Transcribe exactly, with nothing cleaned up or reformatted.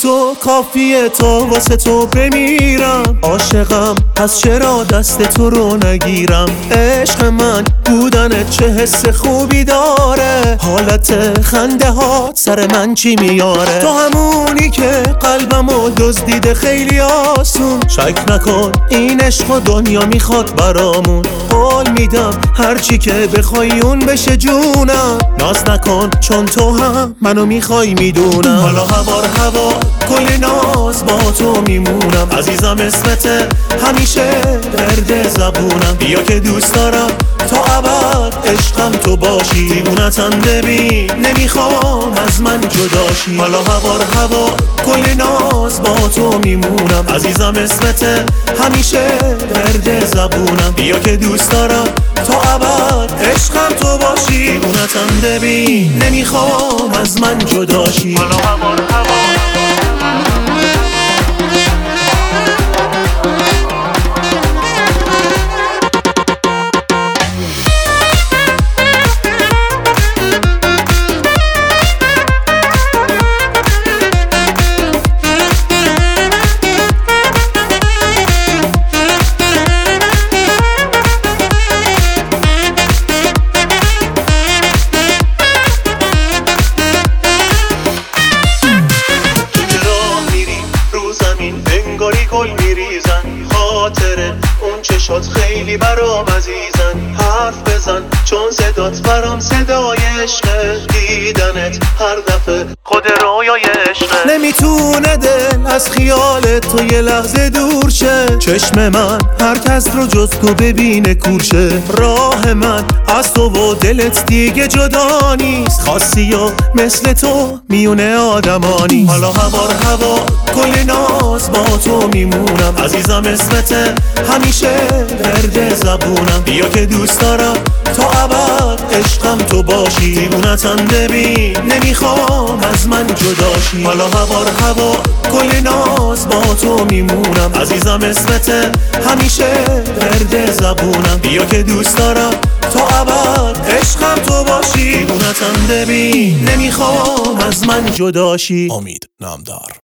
تو کافیه تا واسه تو بمیرم. عاشقم پس چرا دست تو رو نگیرم؟ عشق من بودنت چه حس خوبی داره، حالت خنده ها سر من چی میاره؟ تو همونی که قلبمو دزدیده خیلی آسون، شک نکن این عشق و دنیا میخواد برامون. قول میدم هرچی که بخوای اون بشه جونم، ناز نکن چون تو هم منو میخوای میدونم. حالا هوار هوا کلی ناز با تو میمونم، عزیزم اسمته همیشه درد زبونم. بیا که دوست دارم تا ابد عشقم تو باشی، دیوونتم ببین نمیخوام از من جداشی. حالا هوار هوا کلی ناز با تو میمونم، عزیزم اسمته همیشه درد زبونم. بیا که دوست دارم تا ابد عشقم تو باشی، دیوونتم ببین نمیخوام از من جداشی. حالا هوار هوا انگاری گل میریزن، خاطره اون چشات خیلی برام عزیزن. حرف بزن چون صدات برام صدای عشقه، دیدنت هر دفعه خود رویای عشقه. نمیتونه دل از خیال تو یه لحظه دور شه، چشم من هر کس رو جز تو ببینه کورشه. راه من از تو و دلت دیگه جدا نیست، خاصی و مثل تو میونه آدمانی. حالا هوار هوا کلی ناز با تو میمونم، عزیزم اسمته همیشه درد زبونم. بیا که دوست دارم تا ابد عشقم تو باشی، دیوونتم ببین نمیخوام از من جداشی. حالا هوار هوا کلی ناز با تو میمونم، عزیزم اسمته همیشه درد زبونم. بیا که دوست دارم تا ابد عشقم تو باشی، دیوونتم ببین نمیخوام از من جداشی. امید نامدار.